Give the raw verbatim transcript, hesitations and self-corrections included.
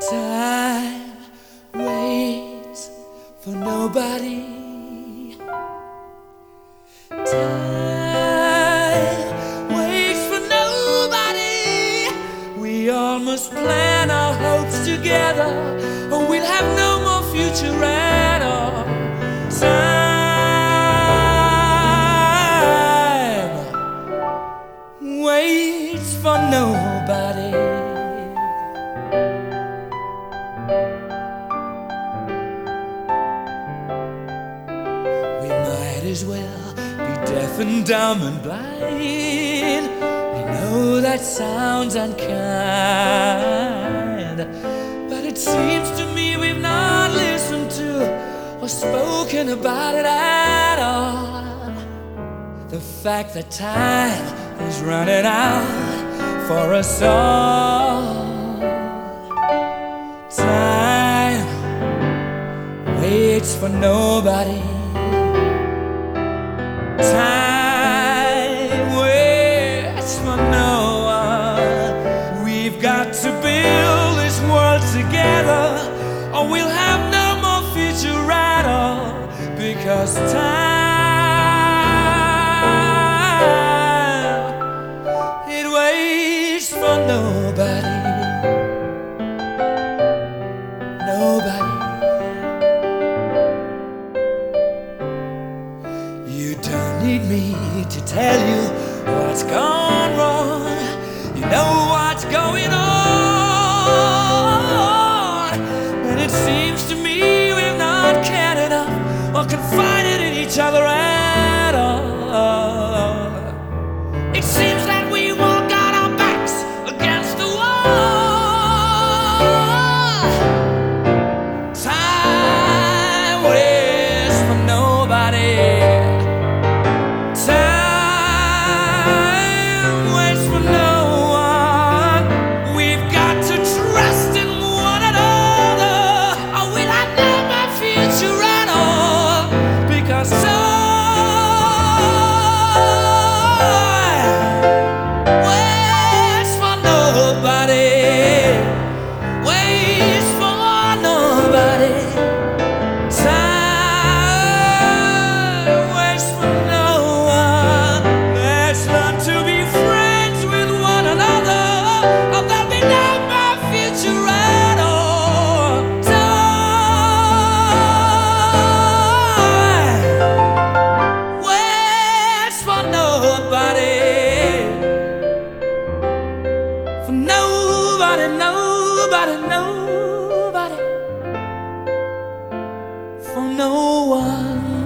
Time waits for nobody. Time waits for nobody. We all must plan our hopes together, or we'll have no more future at all. Time waits for nobody. As well be deaf and dumb and blind. I know that sounds unkind, but it seems to me we've not listened to or spoken about it at all. The fact that time is running out for us all. Time waits for nobody. Time waits for no one. We've got to build this world together, or we'll have no more future at all. Because time, it waits for nobody. Nobody. You don't need me to tell you what's gone wrong. You know what's going on. And it seems to me we've not cared enough or confided in each other at all. It seems that we all got our backs against the wall. Time waits for nobody. Nobody, nobody, nobody, for no one.